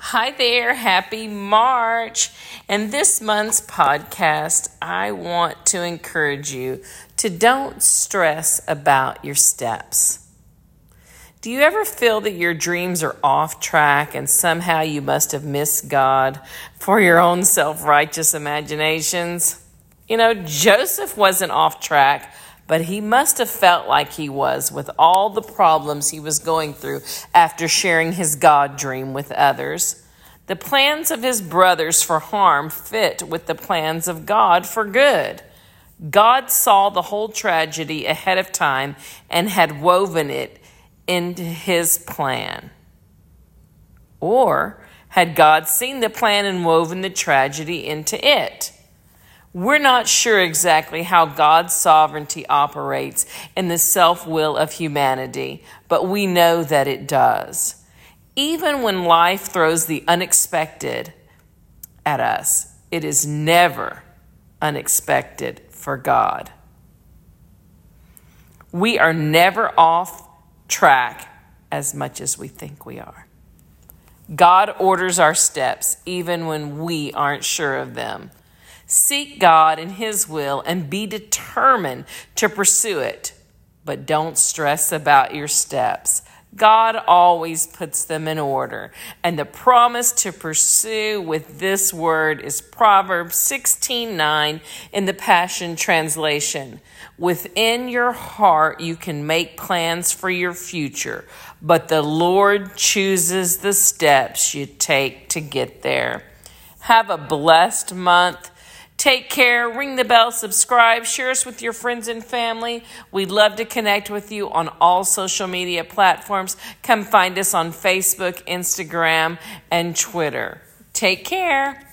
Hi there, happy March. In this month's podcast, I want to encourage you to don't stress about your steps. Do you ever feel that your dreams are off track and somehow you must have missed God for your own self-righteous imaginations? Joseph wasn't off track, but he must have felt like he was with all the problems he was going through after sharing his God dream with others. The plans of his brothers for harm fit with the plans of God for good. God saw the whole tragedy ahead of time and had woven it into his plan. Or had God seen the plan and woven the tragedy into it? We're not sure exactly how God's sovereignty operates in the self-will of humanity, but we know that it does. Even when life throws the unexpected at us, it is never unexpected for God. We are never off track as much as we think we are. God orders our steps even when we aren't sure of them. Seek God and His will and be determined to pursue it. But don't stress about your steps. God always puts them in order. And the promise to pursue with this word is Proverbs 16:9 in the Passion Translation. Within your heart you can make plans for your future, but the Lord chooses the steps you take to get there. Have a blessed month. Take care, ring the bell, subscribe, share us with your friends and family. We'd love to connect with you on all social media platforms. Come find us on Facebook, Instagram, and Twitter. Take care.